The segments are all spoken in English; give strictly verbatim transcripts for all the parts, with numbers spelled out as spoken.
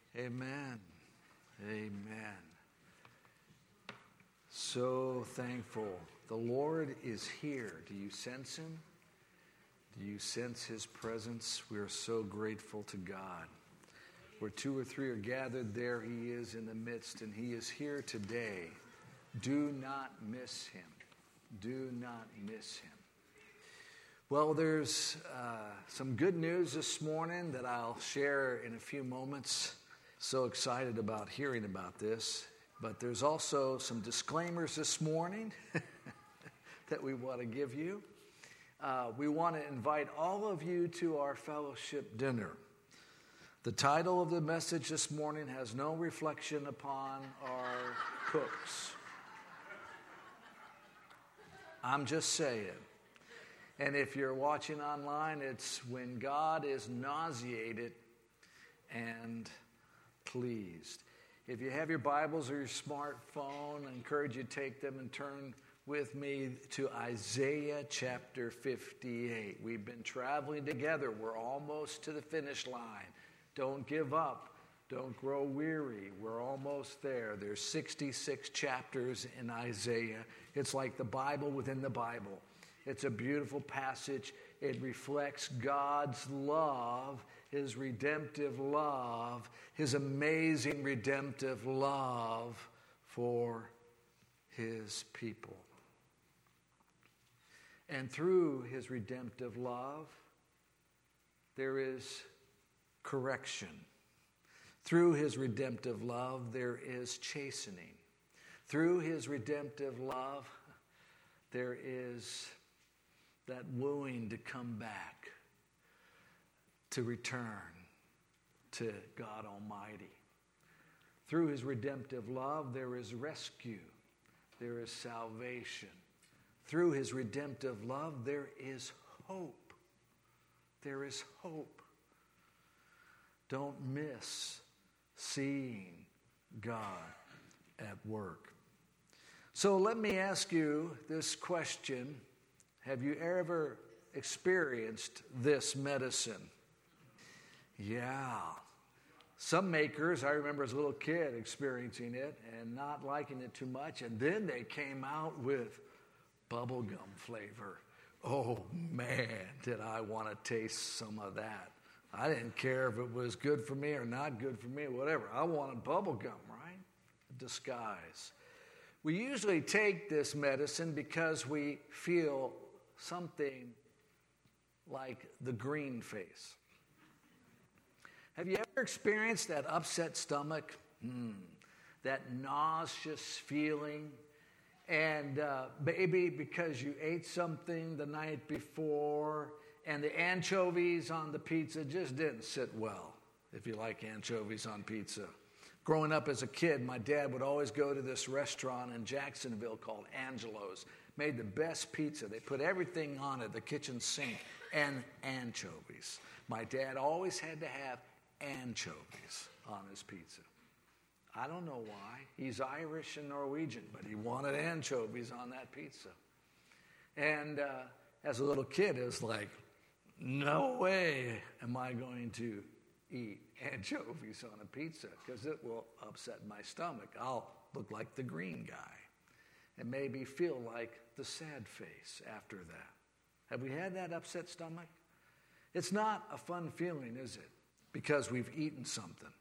Amen. Amen. So thankful. The Lord is here. Do you sense Him? Do you sense His presence? We are so grateful to God. Where two or three are gathered, there He is in the midst, and He is here today. Do not miss Him. Do not miss Him. Well, there's uh, some good news this morning that I'll share in a few moments. So excited about hearing about this. But there's also some disclaimers this morning that we want to give you. Uh, we want to invite all of you to our fellowship dinner. The title of the message this morning has no reflection upon our cooks. I'm just saying. And if you're watching online, it's when God is nauseated and pleased. If you have your Bibles or your smartphone, I encourage you to take them and turn with me to Isaiah chapter fifty-eight. We've been traveling together. We're almost to the finish line. Don't give up. Don't grow weary. We're almost there. There's sixty-six chapters in Isaiah. It's like the Bible within the Bible. It's a beautiful passage. It reflects God's love, His redemptive love, His amazing redemptive love for His people. And through His redemptive love, there is correction. Through His redemptive love, there is chastening. Through His redemptive love, there is that wooing to come back, to return to God Almighty. Through His redemptive love, there is rescue. There is salvation. Through His redemptive love, there is hope. There is hope. Don't miss seeing God at work. So let me ask you this question. Have you ever experienced this medicine? Yeah. Some makers, I remember as a little kid experiencing it and not liking it too much, and then they came out with bubblegum flavor. Oh man, did I want to taste some of that. I didn't care if it was good for me or not good for me, whatever. I wanted bubblegum, right? A disguise. We usually take this medicine because we feel something like the green face. Have you ever experienced that upset stomach? Mm, that nauseous feeling? And uh, maybe because you ate something the night before and the anchovies on the pizza just didn't sit well, if you like anchovies on pizza. Growing up as a kid, my dad would always go to this restaurant in Jacksonville called Angelo's. Made the best pizza. They put everything on it, the kitchen sink, and anchovies. My dad always had to have anchovies on his pizza. I don't know why. He's Irish and Norwegian, but he wanted anchovies on that pizza. And uh, as a little kid, it was like, no way am I going to eat anchovies on a pizza because it will upset my stomach. I'll look like the green guy and maybe feel like the sad face after that. Have we had that upset stomach? It's not a fun feeling, is it? Because we've eaten something.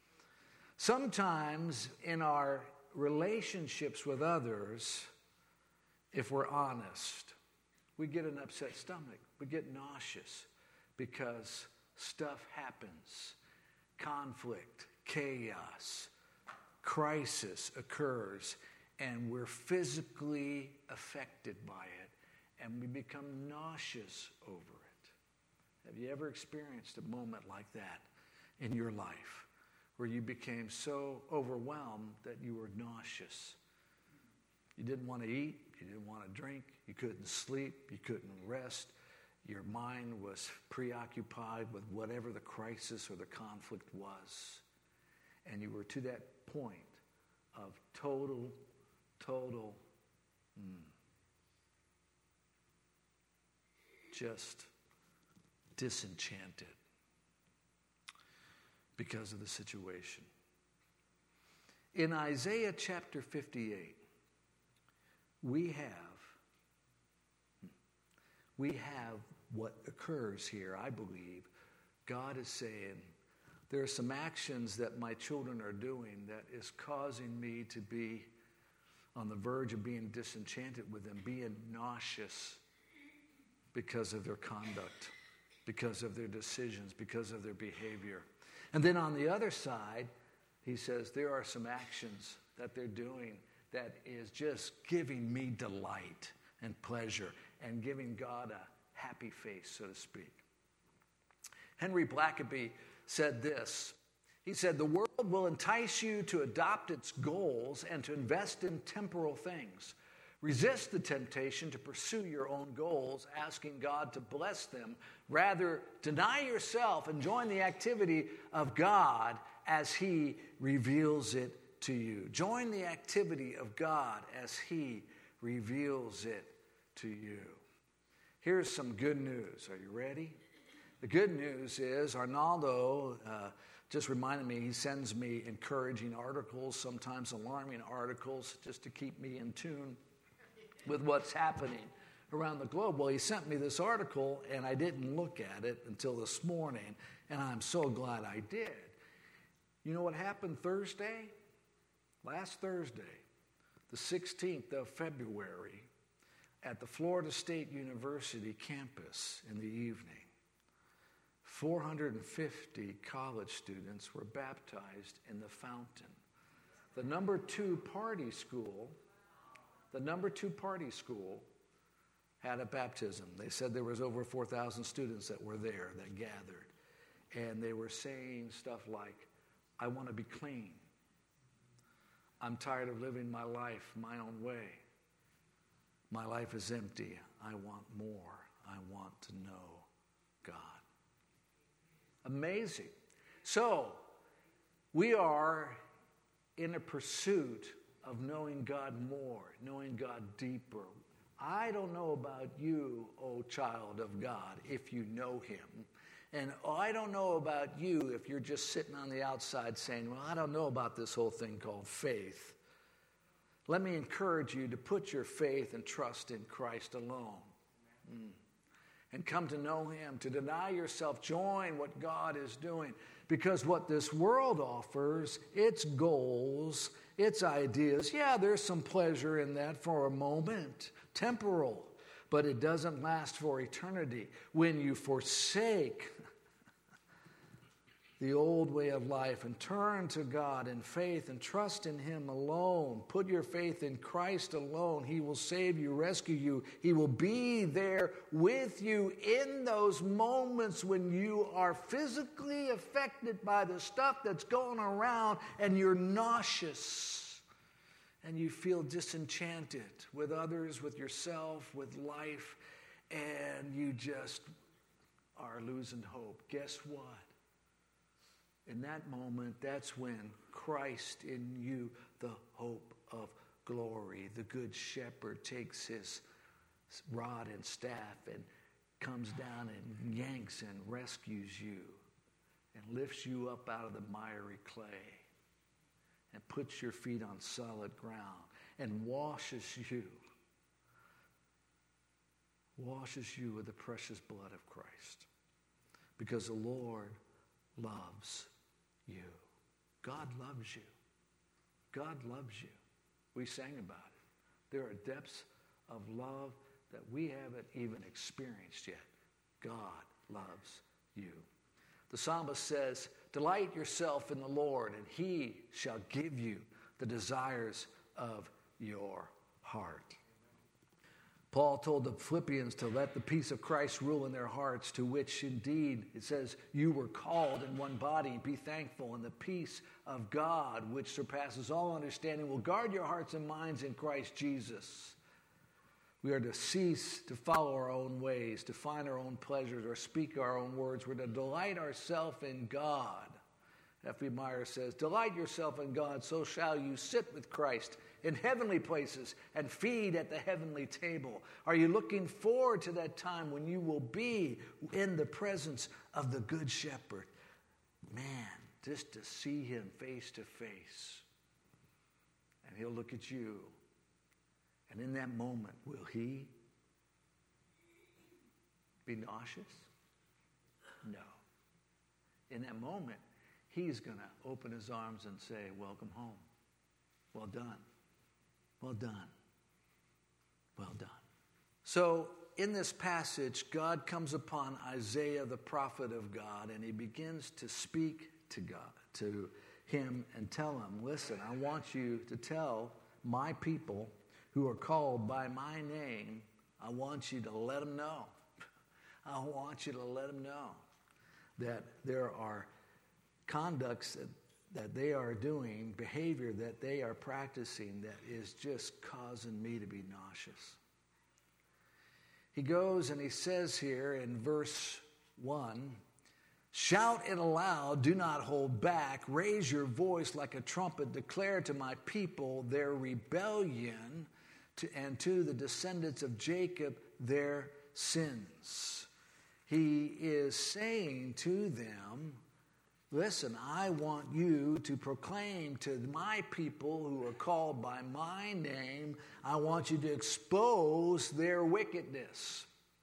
Sometimes in our relationships with others, if we're honest, we get an upset stomach. We get nauseous because stuff happens. Conflict, chaos, crisis occurs, and we're physically affected by it, and we become nauseous over it. Have you ever experienced a moment like that in your life, where you became so overwhelmed that you were nauseous? You didn't want to eat, you didn't want to drink, you couldn't sleep, you couldn't rest. Your mind was preoccupied with whatever the crisis or the conflict was. And you were to that point of total, total, mm, just disenchanted. because of the situation. In Isaiah chapter fifty-eight, we have, we have what occurs here, I believe. God is saying, there are some actions that my children are doing that is causing me to be on the verge of being disenchanted with them, being nauseous because of their conduct, because of their decisions, because of their behavior. And then on the other side, he says, there are some actions that they're doing that is just giving me delight and pleasure and giving God a happy face, so to speak. Henry Blackaby said this. He said, the world will entice you to adopt its goals and to invest in temporal things. Resist the temptation to pursue your own goals, asking God to bless them. Rather, deny yourself and join the activity of God as He reveals it to you. Join the activity of God as He reveals it to you. Here's some good news. Are you ready? The good news is Arnaldo uh, just reminded me, he sends me encouraging articles, sometimes alarming articles, just to keep me in tune with what's happening around the globe. Well, he sent me this article, and I didn't look at it until this morning, and I'm so glad I did. You know what happened Thursday? Last Thursday, the sixteenth of February, at the Florida State University campus in the evening, four hundred fifty college students were baptized in the fountain. The number two party school The number two party school had a baptism. They said there was over four thousand students that were there, that gathered. And they were saying stuff like, I want to be clean. I'm tired of living my life my own way. My life is empty. I want more. I want to know God. Amazing. So, we are in a pursuit of knowing God more, knowing God deeper. I don't know about you, O child of God, if you know Him. And I don't know about you if you're just sitting on the outside saying, well, I don't know about this whole thing called faith. Let me encourage you to put your faith and trust in Christ alone. Mm. And come to know Him, to deny yourself, join what God is doing. Because what this world offers, its goals, its ideas, yeah, there's some pleasure in that for a moment, temporal, but it doesn't last for eternity. When you forsake the old way of life and turn to God in faith and trust in Him alone, put your faith in Christ alone, He will save you, rescue you. He will be there with you in those moments when you are physically affected by the stuff that's going around and you're nauseous and you feel disenchanted with others, with yourself, with life, and you just are losing hope. Guess what? In that moment, that's when Christ in you, the hope of glory, the good shepherd, takes his rod and staff and comes down and yanks and rescues you and lifts you up out of the miry clay and puts your feet on solid ground and washes you, washes you with the precious blood of Christ. Because the Lord loves you. God loves you. God loves you. We sang about it. There are depths of love that we haven't even experienced yet. God loves you. The psalmist says, delight yourself in the Lord, and He shall give you the desires of your heart. Paul told the Philippians to let the peace of Christ rule in their hearts, to which indeed it says you were called in one body. Be thankful, and the peace of God, which surpasses all understanding, will guard your hearts and minds in Christ Jesus. We are to cease to follow our own ways, to find our own pleasures, or speak our own words. We're to delight ourselves in God. F B Meyer says, delight yourself in God, so shall you sit with Christ in heavenly places and feed at the heavenly table. Are you looking forward to that time when you will be in the presence of the Good Shepherd? Man, just to see him face to face. And he'll look at you. And in that moment, will he be nauseous? No. In that moment, he's going to open his arms and say, welcome home. Well done. Well done. Well done. So in this passage, God comes upon Isaiah, the prophet of God, and he begins to speak to God, to him, and tell him, listen, I want you to tell my people who are called by my name, I want you to let them know. I want you to let them know that there are conducts that, that they are doing, behavior that they are practicing that is just causing me to be nauseous. He goes and he says here in verse one, shout it aloud, do not hold back, raise your voice like a trumpet, declare to my people their rebellion to, and to the descendants of Jacob their sins. He is saying to them, listen, I want you to proclaim to my people who are called by my name, I want you to expose their wickedness,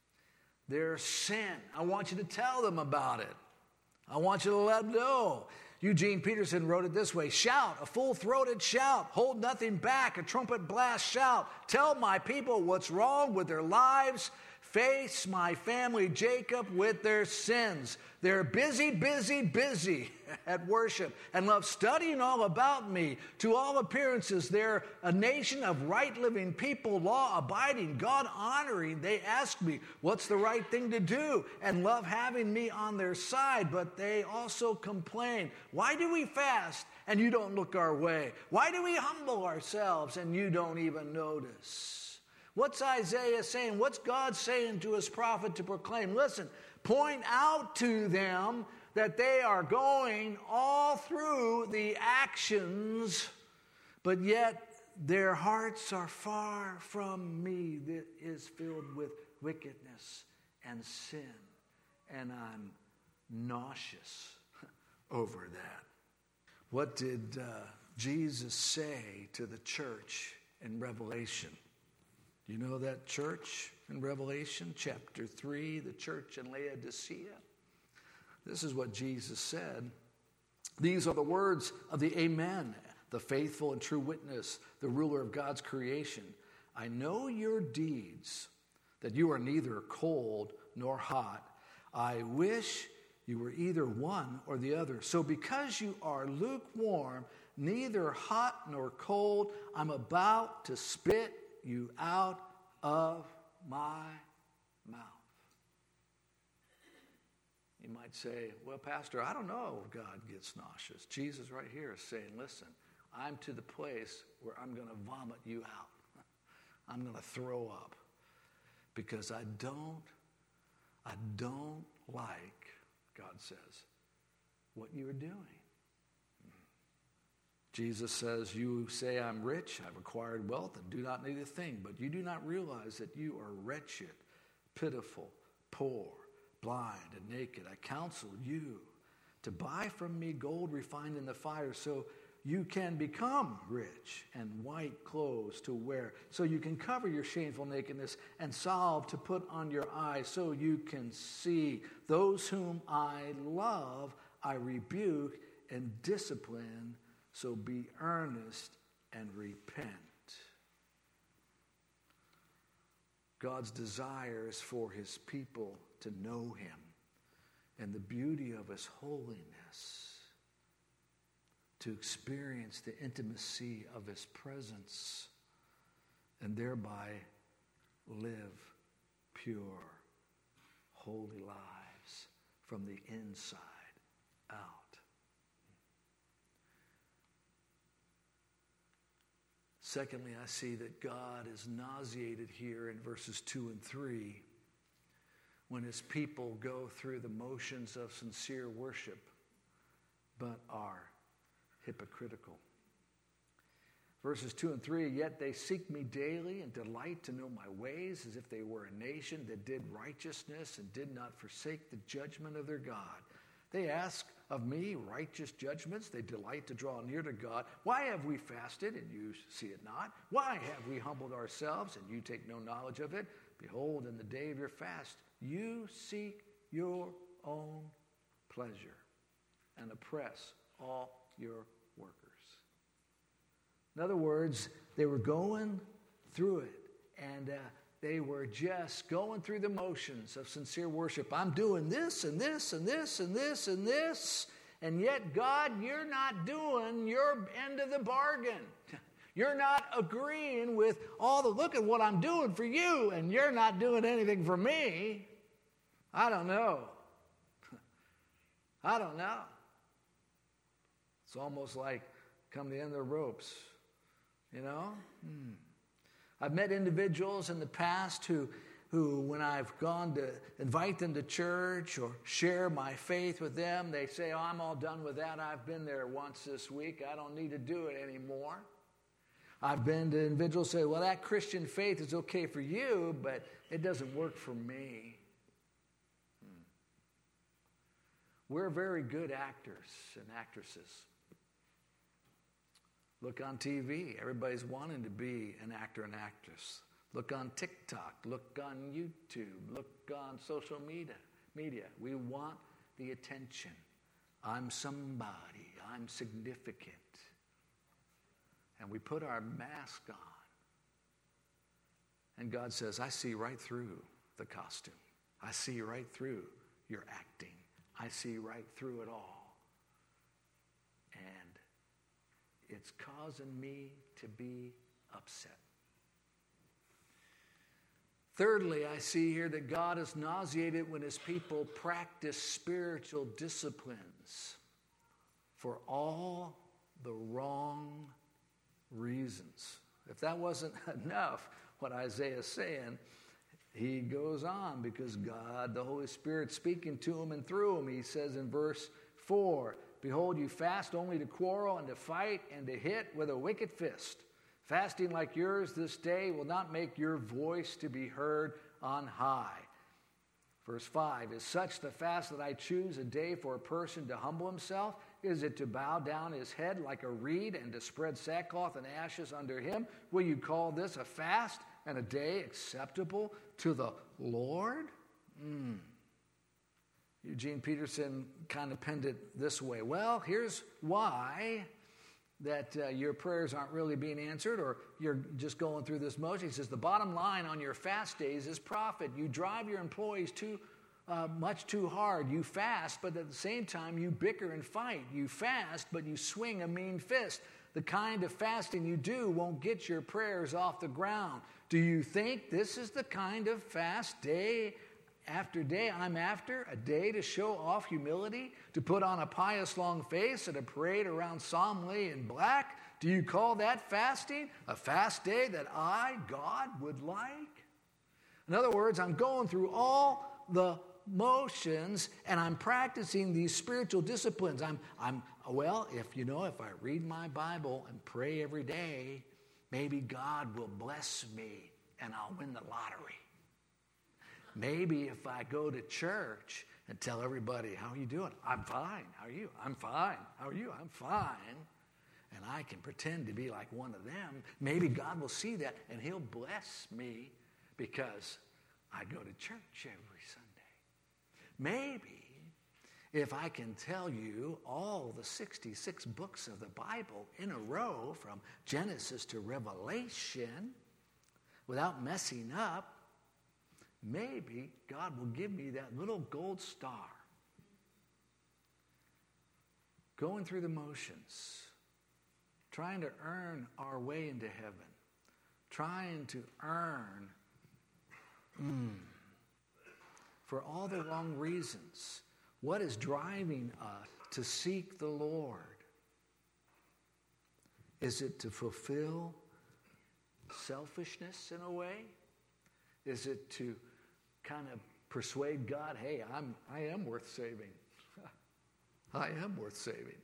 their sin. I want you to tell them about it. I want you to let them know. Eugene Peterson wrote it this way, shout, a full-throated shout, hold nothing back, a trumpet blast shout, tell my people what's wrong with their lives, face my family Jacob with their sins. They're busy, busy, busy at worship and love studying all about me. To all appearances, they're a nation of right-living people, law-abiding, God-honoring. They ask me, what's the right thing to do? And love having me on their side. But they also complain, why do we fast and you don't look our way? Why do we humble ourselves and you don't even notice? What's Isaiah saying? What's God saying to his prophet to proclaim? Listen, point out to them that they are going all through the actions, but yet their hearts are far from me, that is filled with wickedness and sin. And I'm nauseous over that. What did uh, Jesus say to the church in Revelation? You know that church in Revelation chapter three, the church in Laodicea? This is what Jesus said. These are the words of the Amen, the faithful and true witness, the ruler of God's creation. I know your deeds, that you are neither cold nor hot. I wish you were either one or the other. So because you are lukewarm, neither hot nor cold, I'm about to spit you out of my mouth. You might say, well, Pastor, I don't know if God gets nauseous. Jesus right here is saying, listen, I'm to the place where I'm going to vomit you out. I'm going to throw up because I don't, I don't like, God says, what you're doing. Jesus says, you say I'm rich, I've acquired wealth, and do not need a thing, but you do not realize that you are wretched, pitiful, poor, blind, and naked. I counsel you to buy from me gold refined in the fire so you can become rich, and white clothes to wear, so you can cover your shameful nakedness, and salve to put on your eyes so you can see. Those whom I love, I rebuke and discipline. So be earnest and repent. God's desire is for his people to know him and the beauty of his holiness, to experience the intimacy of his presence, and thereby live pure, holy lives from the inside out. Secondly, I see that God is nauseated here in verses two and three when his people go through the motions of sincere worship but are hypocritical. Verses two and three, yet they seek me daily and delight to know my ways, as if they were a nation that did righteousness and did not forsake the judgment of their God. They ask of me righteous judgments. They delight to draw near to God. Why have we fasted, and you see it not? Why have we humbled ourselves, and you take no knowledge of it? Behold, in the day of your fast, you seek your own pleasure and oppress all your workers. In other words, they were going through it, and uh, they were just going through the motions of sincere worship. I'm doing this and this and this and this and this, and yet, God, you're not doing your end of the bargain. You're not agreeing with all the, look at what I'm doing for you, and you're not doing anything for me. I don't know. I don't know. It's almost like come to the end of the ropes, you know? Hmm. I've met individuals in the past who, who, when I've gone to invite them to church or share my faith with them, they say, oh, I'm all done with that. I've been there once this week. I don't need to do it anymore. I've been to individuals who say, well, that Christian faith is okay for you, but it doesn't work for me. Hmm. We're very good actors and actresses. Look on T V. Everybody's wanting to be an actor and actress. Look on TikTok. Look on YouTube. Look on social media. Media. We want the attention. I'm somebody. I'm significant. And we put our mask on. And God says, I see right through the costume. I see right through your acting. I see right through it all. And it's causing me to be upset. Thirdly, I see here that God is nauseated when his people practice spiritual disciplines for all the wrong reasons. If that wasn't enough, what Isaiah is saying, he goes on because God, the Holy Spirit, speaking to him and through him, he says in verse four, behold, you fast only to quarrel and to fight and to hit with a wicked fist. Fasting like yours this day will not make your voice to be heard on high. Verse five, is such the fast that I choose a day for a person to humble himself? Is it to bow down his head like a reed and to spread sackcloth and ashes under him? Will you call this a fast and a day acceptable to the Lord? Mm. Eugene Peterson kind of penned it this way. Well, here's why that uh, your prayers aren't really being answered, or you're just going through this motion. He says the bottom line on your fast days is profit. You drive your employees too uh, much too hard. You fast, but at the same time you bicker and fight. You fast, but you swing a mean fist. The kind of fasting you do won't get your prayers off the ground. Do you think this is the kind of fast day after day I'm after? A day to show off humility, to put on a pious long face and a parade around solemnly in black? Do you call that fasting? A fast day that I, God, would like? In other words, I'm going through all the motions and I'm practicing these spiritual disciplines. I'm, I'm, well, if you know, if I read my Bible and pray every day, maybe God will bless me and I'll win the lottery. Maybe if I go to church and tell everybody, how are you doing? I'm fine. How are you? I'm fine. How are you? I'm fine. And I can pretend to be like one of them. Maybe God will see that and he'll bless me because I go to church every Sunday. Maybe if I can tell you all the sixty-six books of the Bible in a row from Genesis to Revelation without messing up, maybe God will give me that little gold star. Going through the motions, trying to earn our way into heaven, trying to earn mm, for all the wrong reasons. What is driving us to seek the Lord? Is it to fulfill selfishness in a way? Is it to kind of persuade God, hey, I'm, I am worth saving. I am worth saving.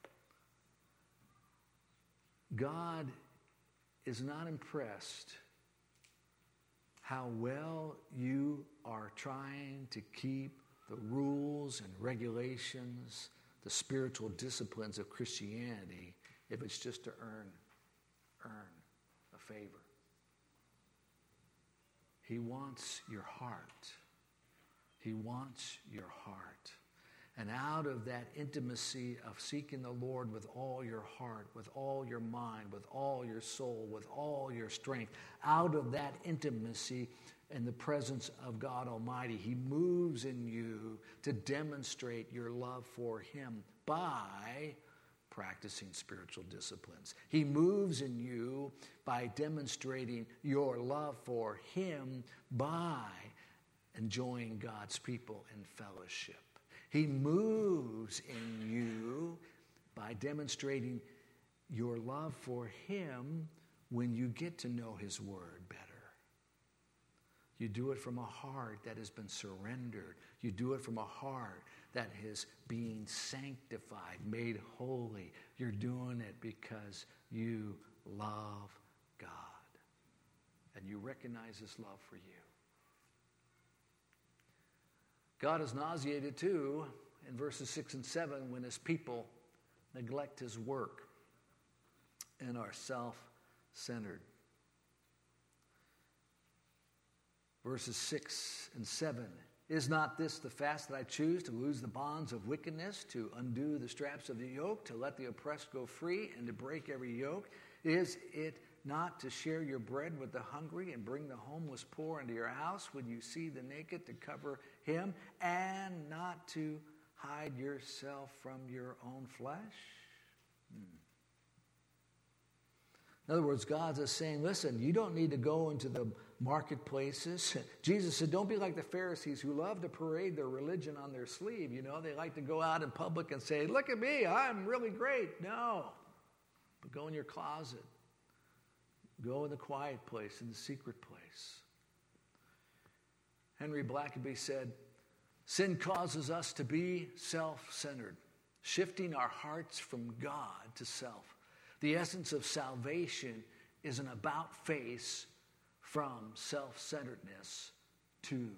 God is not impressed how well you are trying to keep the rules and regulations, the spiritual disciplines of Christianity if it's just to earn, earn a favor. He wants your heart. He wants your heart. And out of that intimacy of seeking the Lord with all your heart, with all your mind, with all your soul, with all your strength, out of that intimacy in the presence of God Almighty, He moves in you to demonstrate your love for Him by practicing spiritual disciplines. He moves in you by demonstrating your love for Him by enjoying God's people in fellowship. He moves in you by demonstrating your love for Him when you get to know His Word better. You do it from a heart that has been surrendered. You do it from a heart that is being sanctified, made holy. You're doing it because you love God. And you recognize His love for you. God is nauseated too in verses six and seven when His people neglect His work and are self-centered. Verses six and seven. Is not this the fast that I choose, to loose the bonds of wickedness, to undo the straps of the yoke, to let the oppressed go free, and to break every yoke? Is it not to share your bread with the hungry and bring the homeless poor into your house when you see the naked, to cover him, and not to hide yourself from your own flesh? Hmm. In other words, God is saying, listen, you don't need to go into the marketplaces. Jesus said, don't be like the Pharisees who love to parade their religion on their sleeve. You know, they like to go out in public and say, look at me, I'm really great. No. But go in your closet. Go in the quiet place, in the secret place. Henry Blackaby said, sin causes us to be self-centered, shifting our hearts from God to self. The essence of salvation is an about-face from self-centeredness to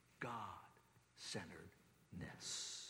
God-centeredness.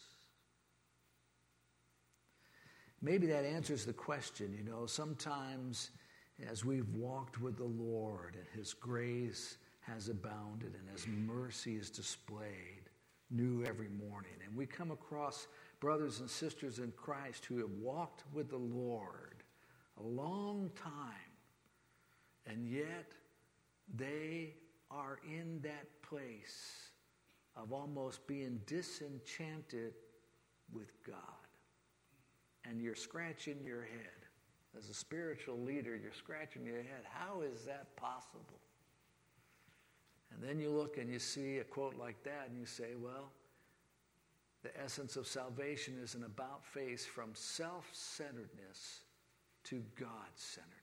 Maybe that answers the question. You know, sometimes as we've walked with the Lord and His grace has abounded and His mercy is displayed new every morning, and we come across brothers and sisters in Christ who have walked with the Lord a long time, and yet they are in that place of almost being disenchanted with God. And you're scratching your head. As a spiritual leader, you're scratching your head. How is that possible? And then you look and you see a quote like that and you say, well, the essence of salvation is an about-face from self-centeredness to God-centeredness.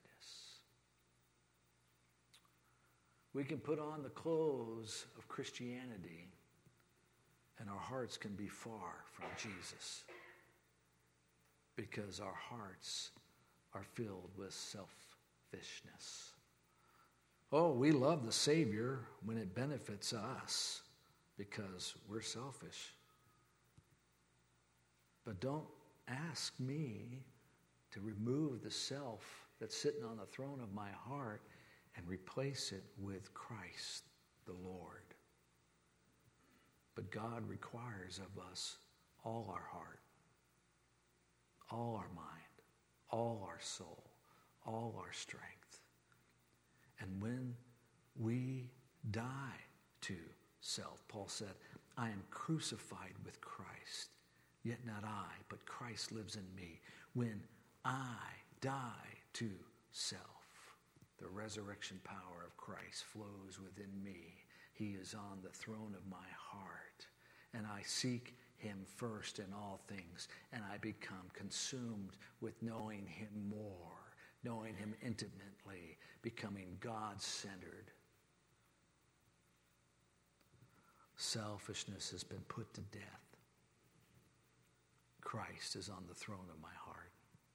We can put on the clothes of Christianity and our hearts can be far from Jesus because our hearts are filled with selfishness. Oh, we love the Savior when it benefits us because we're selfish. But don't ask me to remove the self that's sitting on the throne of my heart and replace it with Christ the Lord. But God requires of us all our heart, all our mind, all our soul, all our strength. And when we die to self, Paul said, I am crucified with Christ, yet not I, but Christ lives in me. When I die to self, the resurrection power of Christ flows within me. He is on the throne of my heart, and I seek Him first in all things, and I become consumed with knowing Him more, knowing Him intimately, becoming God-centered. Selfishness has been put to death. Christ is on the throne of my heart.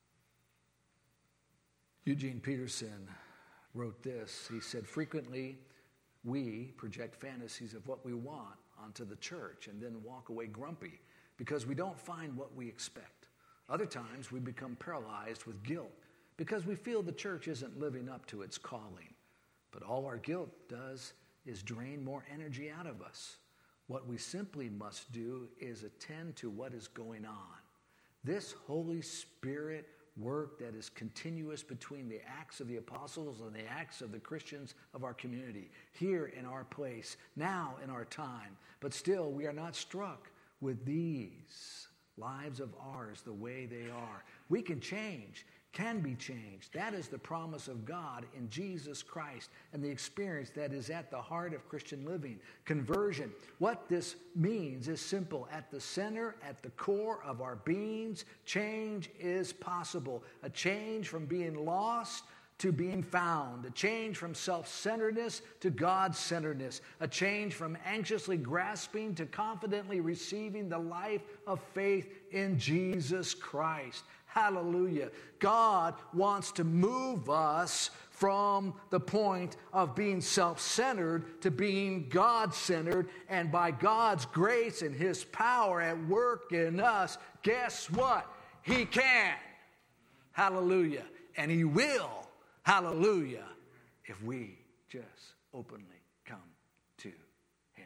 Eugene Peterson wrote this. He said, frequently we project fantasies of what we want onto the church and then walk away grumpy because we don't find what we expect. Other times we become paralyzed with guilt because we feel the church isn't living up to its calling. But all our guilt does is drain more energy out of us. What we simply must do is attend to what is going on. This Holy Spirit work that is continuous between the acts of the apostles and the acts of the Christians of our community, here in our place, now in our time. But still, we are not struck with these lives of ours the way they are. We can change, can be changed. That is the promise of God in Jesus Christ and the experience that is at the heart of Christian living. Conversion. What this means is simple. At the center, at the core of our beings, change is possible. A change from being lost to being found. A change from self-centeredness to God-centeredness. A change from anxiously grasping to confidently receiving the life of faith in Jesus Christ. Hallelujah. God wants to move us from the point of being self-centered to being God-centered. And by God's grace and His power at work in us, guess what? He can. Hallelujah. And He will. Hallelujah. If we just openly come to Him.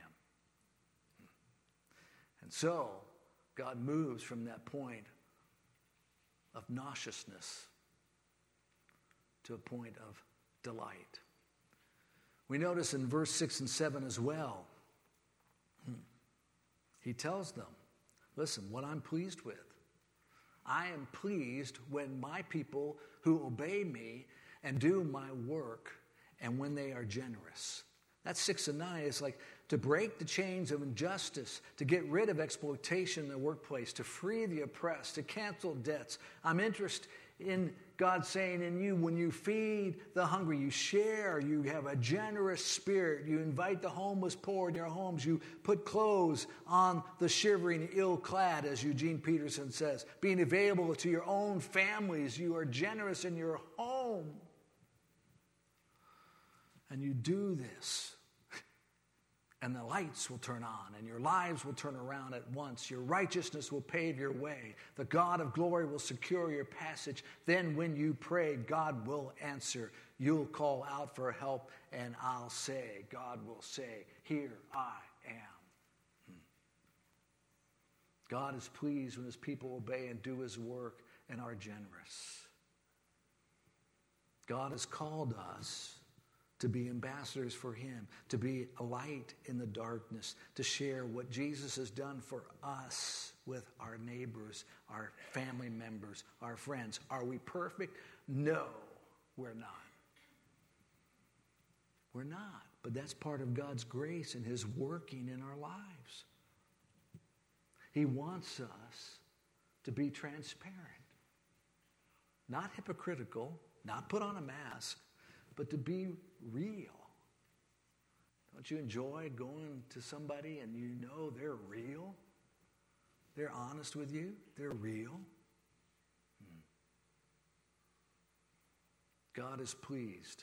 And so, God moves from that point of nauseousness to a point of delight. We notice in verse six and seven as well, He tells them, listen, what I'm pleased with. I am pleased when my people who obey me and do my work and when they are generous. That's six and nine. It's like to break the chains of injustice, to get rid of exploitation in the workplace, to free the oppressed, to cancel debts. I'm interested in God saying in you, when you feed the hungry, you share, you have a generous spirit, you invite the homeless poor in your homes, you put clothes on the shivering, ill-clad, as Eugene Peterson says, being available to your own families, you are generous in your home. And you do this, and the lights will turn on, and your lives will turn around at once. Your righteousness will pave your way. The God of glory will secure your passage. Then when you pray, God will answer. You'll call out for help, and I'll say, God will say, here I am. God is pleased when His people obey and do His work and are generous. God has called us to be ambassadors for Him, to be a light in the darkness, to share what Jesus has done for us with our neighbors, our family members, our friends. Are we perfect? No, we're not. We're not. But that's part of God's grace and His working in our lives. He wants us to be transparent, not hypocritical, not put on a mask, but to be real. Don't you enjoy going to somebody and you know they're real? They're honest with you. They're real. Hmm. God is pleased.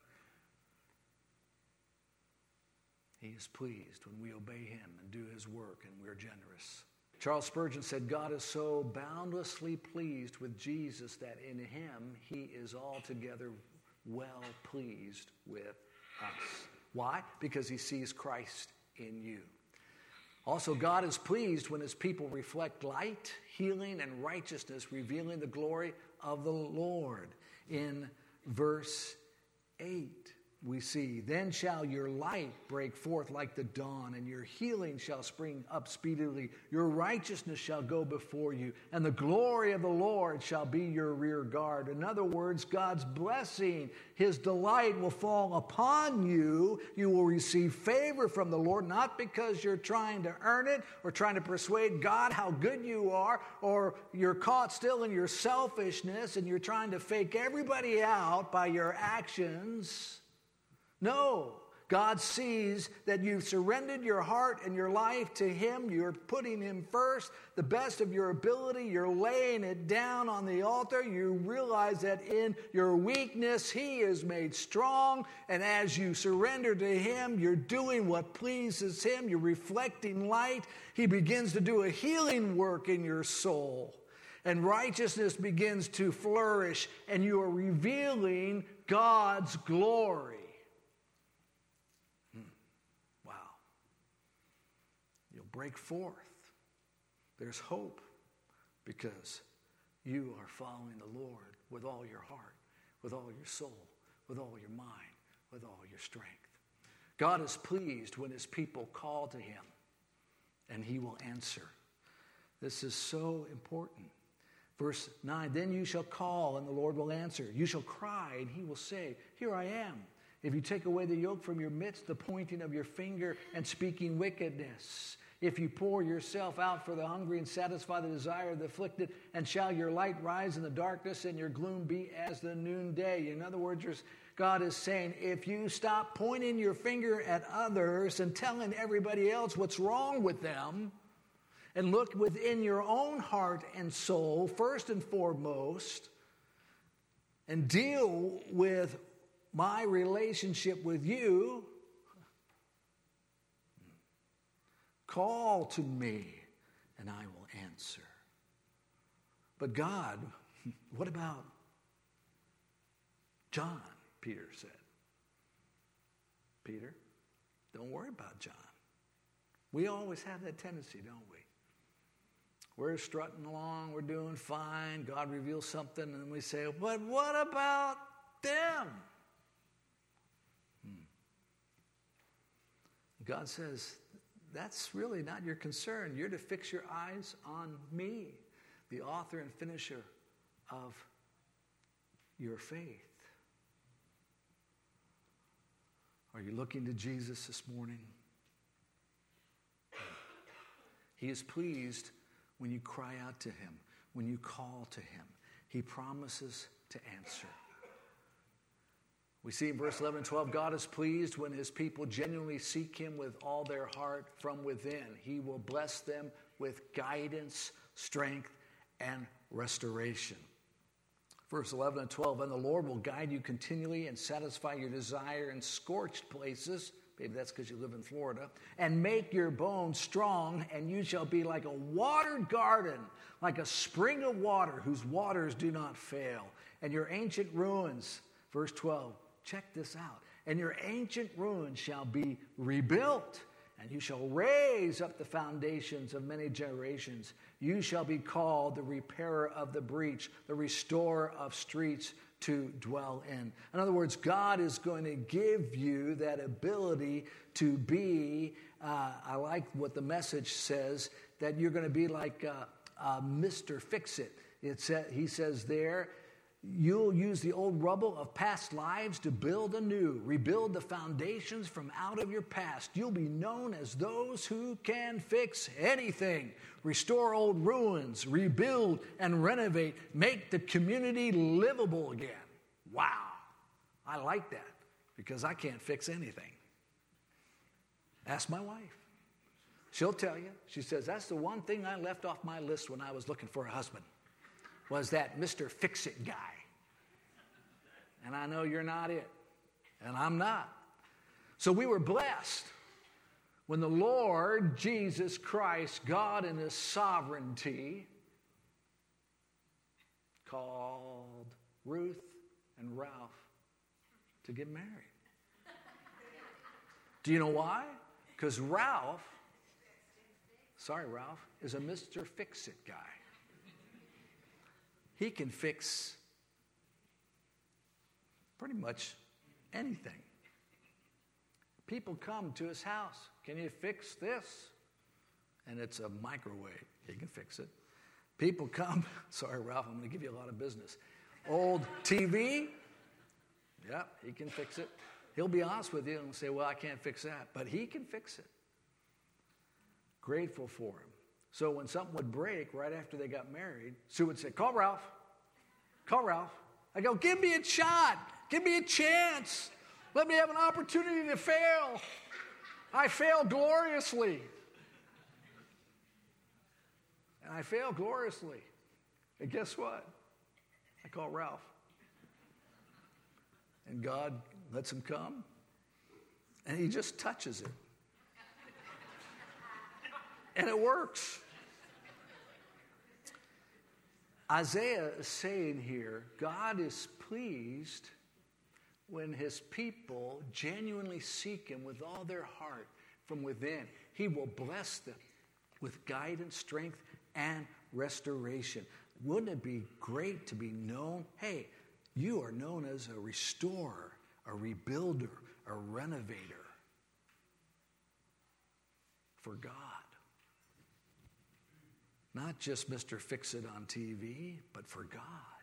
He is pleased when we obey Him and do His work and we're generous. Charles Spurgeon said, God is so boundlessly pleased with Jesus that in Him He is altogether well pleased with us. Why? Because He sees Christ in you. Also, God is pleased when His people reflect light, healing, and righteousness, revealing the glory of the Lord. In verse eight, we see, then shall your light break forth like the dawn, and your healing shall spring up speedily. Your righteousness shall go before you, and the glory of the Lord shall be your rear guard. In other words, God's blessing, His delight will fall upon you. You will receive favor from the Lord, not because you're trying to earn it or trying to persuade God how good you are, or you're caught still in your selfishness and you're trying to fake everybody out by your actions. No, God sees that you've surrendered your heart and your life to Him. You're putting Him first, the best of your ability. You're laying it down on the altar. You realize that in your weakness, He is made strong. And as you surrender to Him, you're doing what pleases Him. You're reflecting light. He begins to do a healing work in your soul. And righteousness begins to flourish, and you are revealing God's glory. Hmm. Wow. You'll break forth. There's hope because you are following the Lord with all your heart, with all your soul, with all your mind, with all your strength. God is pleased when His people call to Him, and He will answer. This is so important. Verse nine, then you shall call and the Lord will answer. You shall cry and He will say, here I am. If you take away the yoke from your midst, the pointing of your finger and speaking wickedness. If you pour yourself out for the hungry and satisfy the desire of the afflicted, and shall your light rise in the darkness and your gloom be as the noonday. In other words, God is saying, if you stop pointing your finger at others and telling everybody else what's wrong with them, and look within your own heart and soul, first and foremost, and deal with my relationship with you, call to me, and I will answer. But God, what about John? Peter said. Peter, don't worry about John. We always have that tendency, don't we? We're strutting along, we're doing fine. God reveals something, and we say, but what about them? Hmm. God says, that's really not your concern. You're to fix your eyes on me, the author and finisher of your faith. Are you looking to Jesus this morning? He is pleased when you cry out to Him, when you call to Him. He promises to answer. We see in verse eleven and twelve, God is pleased when His people genuinely seek Him with all their heart from within. He will bless them with guidance, strength, and restoration. Verse eleven and twelve, and the Lord will guide you continually and satisfy your desire in scorched places. Maybe that's because you live in Florida. And make your bones strong, and you shall be like a watered garden, like a spring of water whose waters do not fail. And your ancient ruins, verse twelve, check this out. And your ancient ruins shall be rebuilt, and you shall raise up the foundations of many generations. You shall be called the repairer of the breach, the restorer of streets to dwell in. In other words, God is going to give you that ability to be, uh, I like what the Message says, that you're going to be like uh, uh, Mister Fix-It. It sa- he says there, you'll use the old rubble of past lives to build anew, rebuild the foundations from out of your past. You'll be known as those who can fix anything, restore old ruins, rebuild and renovate, make the community livable again. Wow, I like that because I can't fix anything. Ask my wife. She'll tell you. She says, that's the one thing I left off my list when I was looking for a husband, was that Mister Fix-It guy. And I know you're not it, and I'm not. So we were blessed when the Lord Jesus Christ, God in His sovereignty, called Ruth and Ralph to get married. Do you know why? Because Ralph, sorry Ralph, is a Mister Fix-It guy. He can fix pretty much anything. People come to his house. Can you fix this? And it's a microwave. He can fix it. People come. Sorry, Ralph, I'm going to give you a lot of business. Old T V. Yeah, he can fix it. He'll be honest with you and say, well, I can't fix that. But he can fix it. Grateful for him. So when something would break right after they got married, Sue would say, call Ralph. Call Ralph. I go, give me a shot. Give me a chance. Let me have an opportunity to fail. I fail gloriously. And I fail gloriously. And guess what? I call Ralph. And God lets him come. And he just touches it. And it works. Isaiah is saying here, God is pleased when his people genuinely seek him with all their heart from within. He will bless them with guidance, strength, and restoration. Wouldn't it be great to be known? Hey, you are known as a restorer, a rebuilder, a renovator for God. Not just Mister Fix-It on T V, but for God.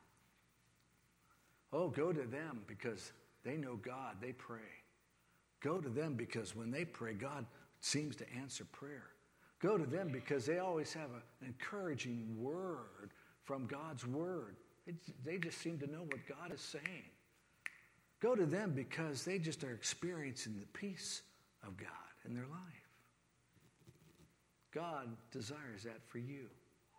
Oh, go to them because they know God. They pray. Go to them because when they pray, God seems to answer prayer. Go to them because they always have a, an encouraging word from God's word. It, they just seem to know what God is saying. Go to them because they just are experiencing the peace of God in their life. God desires that for you.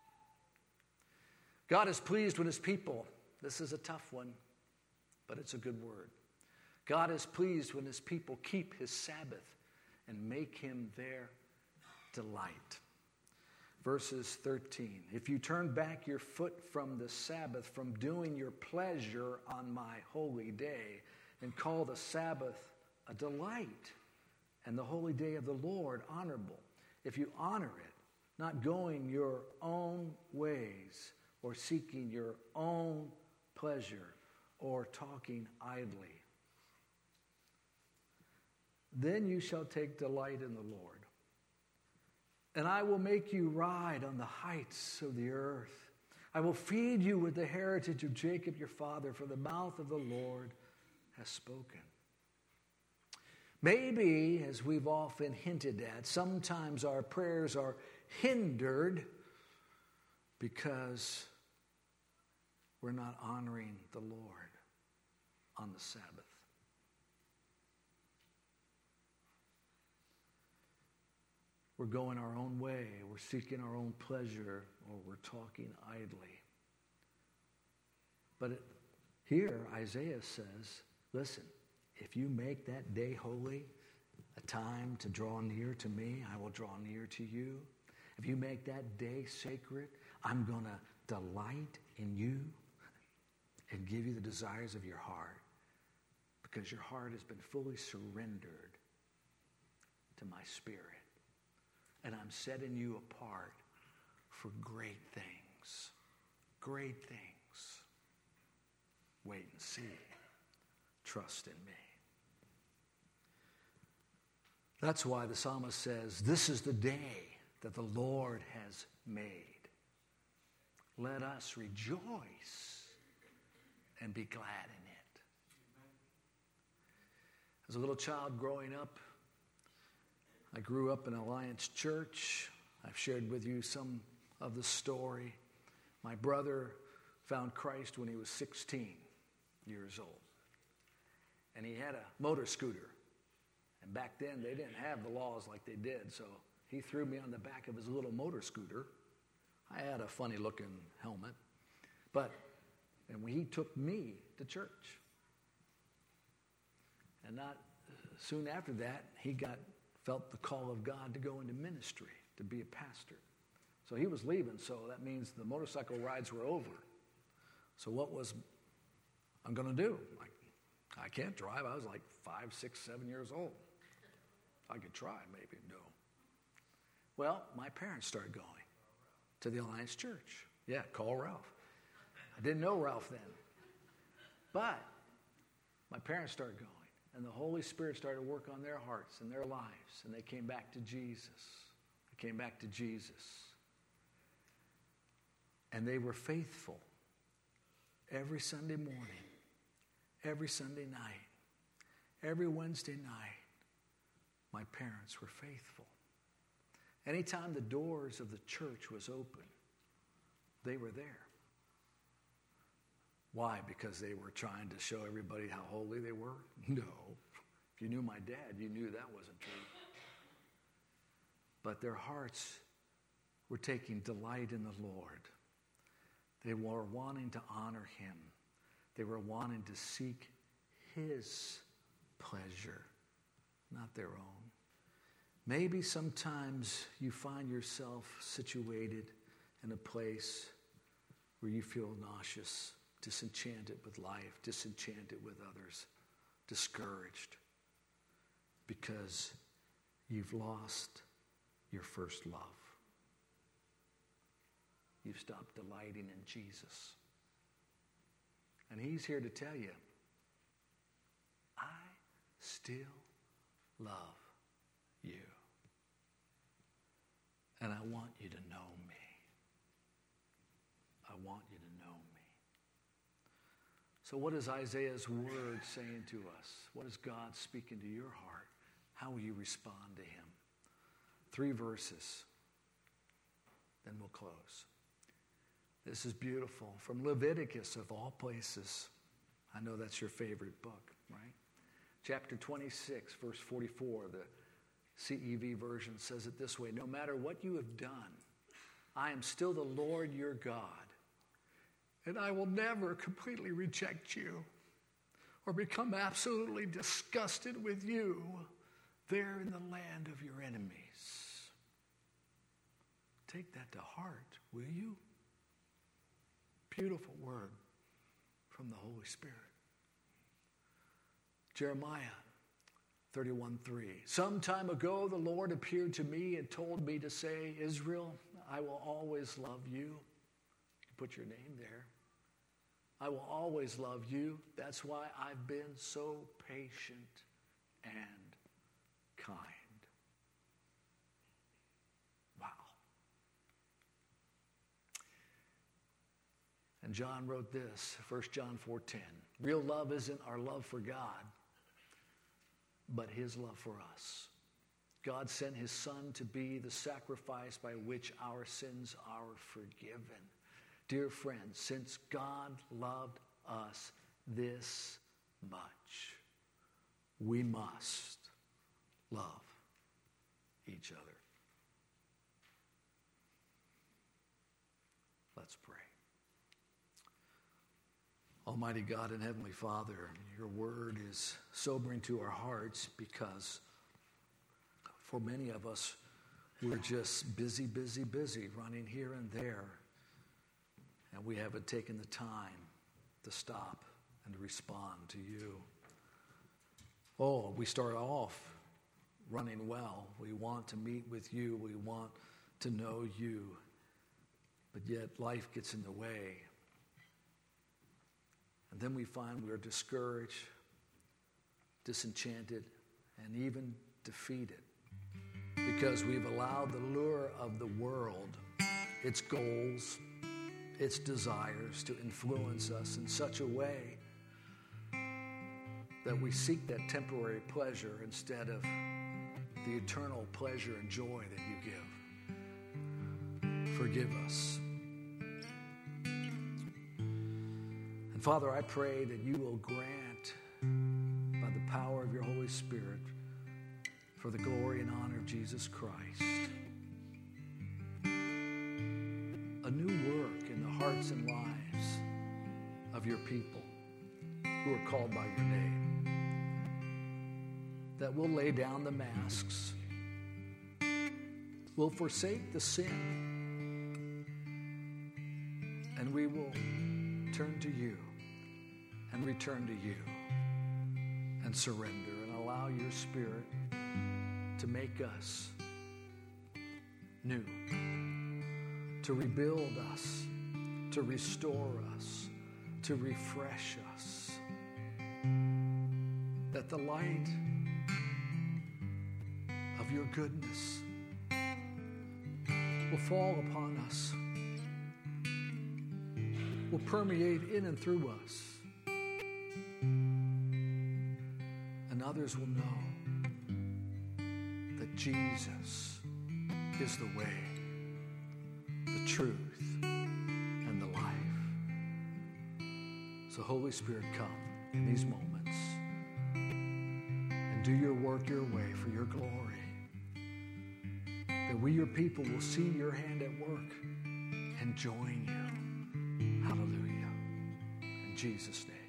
God is pleased when his people, this is a tough one, but it's a good word. God is pleased when his people keep his Sabbath and make him their delight. Verses thirteen, if you turn back your foot from the Sabbath, from doing your pleasure on my holy day, and call the Sabbath a delight, and the holy day of the Lord honorable, if you honor it, not going your own ways, or seeking your own pleasure, or talking idly, then you shall take delight in the Lord. And I will make you ride on the heights of the earth. I will feed you with the heritage of Jacob your father, for the mouth of the Lord has spoken. Maybe, as we've often hinted at, sometimes our prayers are hindered because we're not honoring the Lord on the Sabbath. We're going our own way, we're seeking our own pleasure, or we're talking idly. But it, here, Isaiah says, listen, if you make that day holy, a time to draw near to me, I will draw near to you. If you make that day sacred, I'm going to delight in you and give you the desires of your heart, because your heart has been fully surrendered to my Spirit. And I'm setting you apart for great things. Great things. Wait and see. Trust in me. That's why the psalmist says, this is the day that the Lord has made. Let us rejoice and be glad in it. As a little child growing up, I grew up in Alliance Church. I've shared with you some of the story. My brother found Christ when he was sixteen years old. And he had a motor scooter. And back then, they didn't have the laws like they did. So he threw me on the back of his little motor scooter. I had a funny-looking helmet. But, and he took me to church. And not soon after that, he got felt the call of God to go into ministry, to be a pastor. So he was leaving, so that means the motorcycle rides were over. So what was I'm going to do? Like, I can't drive. I was like five, six, seven years old. I could try, maybe. No. Well, my parents started going to the Alliance Church. Yeah, call Ralph. I didn't know Ralph then. But my parents started going. And the Holy Spirit started to work on their hearts and their lives. And they came back to Jesus. They came back to Jesus. And they were faithful every Sunday morning, every Sunday night, every Wednesday night. My parents were faithful. Anytime the doors of the church was open, they were there. Why? Because they were trying to show everybody how holy they were? No. If you knew my dad, you knew that wasn't true. But their hearts were taking delight in the Lord. They were wanting to honor him. They were wanting to seek his pleasure, not their own. Maybe sometimes you find yourself situated in a place where you feel nauseous, disenchanted with life, disenchanted with others, discouraged because you've lost your first love. You've stopped delighting in Jesus. And he's here to tell you, I still love you. And I want you to know me. I want you to know me. So what is Isaiah's word saying to us? What is God speaking to your heart? How will you respond to him? Three verses. Then we'll close. This is beautiful. From Leviticus, of all places. I know that's your favorite book, right? Chapter twenty-six, verse forty-four, the C E V version says it this way: no matter what you have done, I am still the Lord your God, and I will never completely reject you or become absolutely disgusted with you there in the land of your enemies. Take that to heart, will you? Beautiful word from the Holy Spirit. Jeremiah thirty-one three. Some time ago, the Lord appeared to me and told me to say, Israel, I will always love you. You put your name there. I will always love you. That's why I've been so patient and kind. Wow. And John wrote this, First John four ten. Real love isn't our love for God, but his love for us. God sent his Son to be the sacrifice by which our sins are forgiven. Dear friends, since God loved us this much, we must love each other. Let's pray. Almighty God and Heavenly Father, your word is sobering to our hearts because for many of us, we're just busy, busy, busy, running here and there, and we haven't taken the time to stop and to respond to you. Oh, we start off running well. We want to meet with you. We want to know you, but yet life gets in the way. And then we find we're discouraged, disenchanted, and even defeated because we've allowed the lure of the world, its goals, its desires to influence us in such a way that we seek that temporary pleasure instead of the eternal pleasure and joy that you give. Forgive us. And Father, I pray that you will grant, by the power of your Holy Spirit, for the glory and honor of Jesus Christ, a new work in the hearts and lives of your people who are called by your name, that we'll lay down the masks, we'll forsake the sin, and we will turn to you and return to you and surrender and allow your Spirit to make us new, to rebuild us, to restore us, to refresh us, that the light of your goodness will fall upon us, will permeate in and through us, and others will know that Jesus is the way, the truth, and the life. So Holy Spirit, come in these moments and do your work your way for your glory. That we, your people, will see your hand at work and join you. Hallelujah. In Jesus' name.